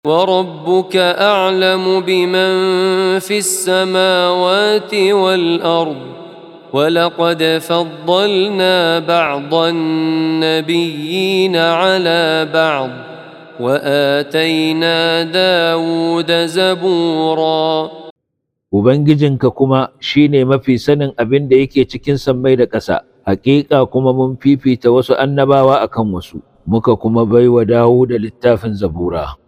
وربك أعلم بمن في السماوات والأرض ولقد فضلنا بعض النبيين على بعض وآتينا داود زبورا. Ubangijinka kuma shi ne mafi sanin abin da yake cikin sammai da ƙasa, hakika kuma mun fifita wasu annabawa akan wasu, muka kuma baiwa Dawuda littafin Zabura.